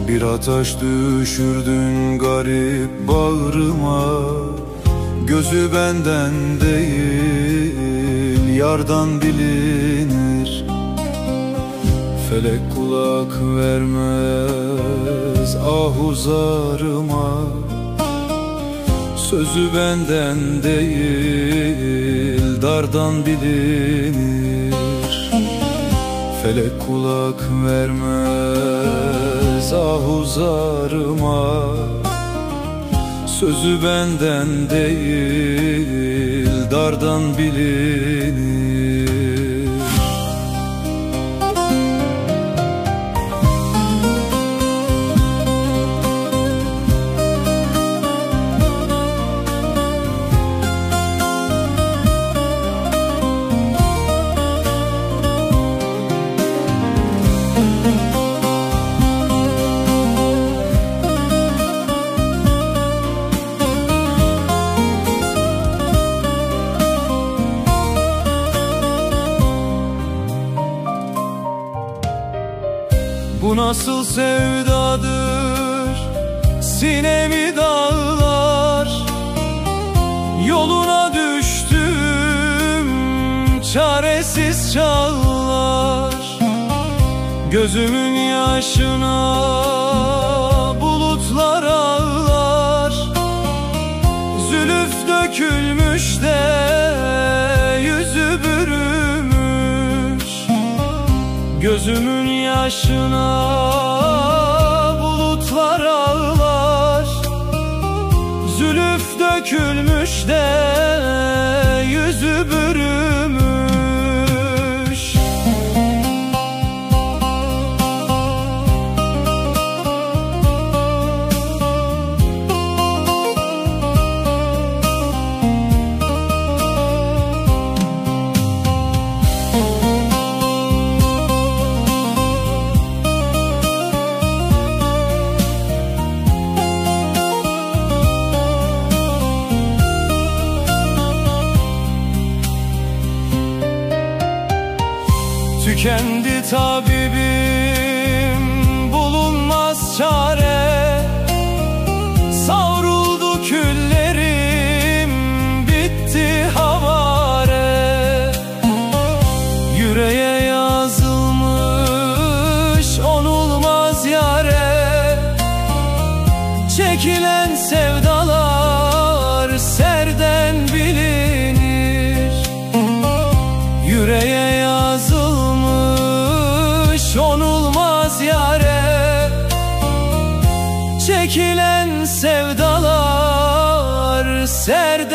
Bir ataş düşürdün garip bağrıma. Gözü benden değil yardan bilinir. Felek kulak vermez ahuzarıma. Sözü benden değil dardan bilinir. Felek kulak vermez ahuzarıma. Sözü benden değil dardan bilinir. Bu nasıl sevdadır, sinemi dağlar. Yoluna düştüm, çaresiz çağlar. Gözümün yaşına bulutlar ağlar. Zülüf dökülmüş de yüzü bürümüş. Gözümün yaşına bulutlar ağlar. Zülüf dökülmüş de yüzü bürümüş. Tükendi tabibim, bulunmaz çare. Savruldu küllerim, bitti havare. Yüreğe yazılmış onulmaz yare. Çekilen sevdalar serden bilinir. Yüreğe onulmaz yare. Çekilen sevdalar ser